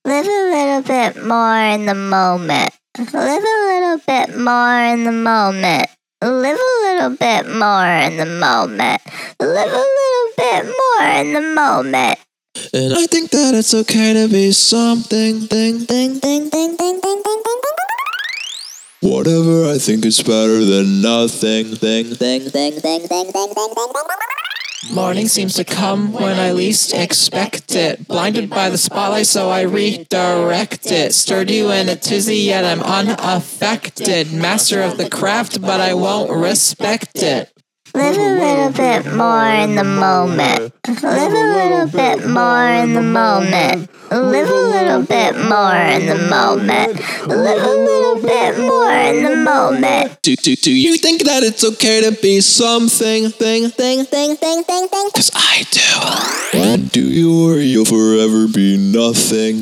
Live a little bit more in the moment. Live a little bit more in the moment. Live a little bit more in the moment. Live a little bit more in the moment. And I think that it's okay to be something, whatever I think is better than nothing, Morning seems to come when I least expect it. Blinded by the spotlight, so I redirect it. Stirred you in a tizzy, yet I'm unaffected. Master of the craft, but I won't respect it. Live a little bit more in the moment. Live a little bit more in the moment. Live a little bit more in the moment. Live a little bit more in the moment. Do you think that it's okay to be something, 'Cause I do. And do you worry you'll forever be nothing,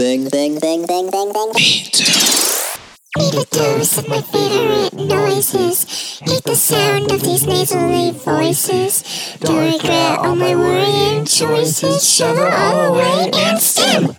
Me too. Need a dose of my favorite noises. Hate the sound of these nasally voices. Do regret all my worrying choices. Shove it all away and stim.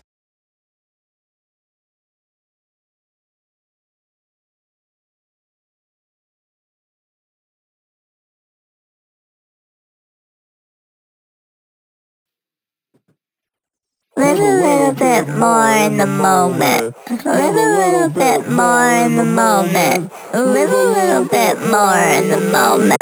Live a little bit more in the moment. Live a little bit more in the moment. Live a little bit more in the moment.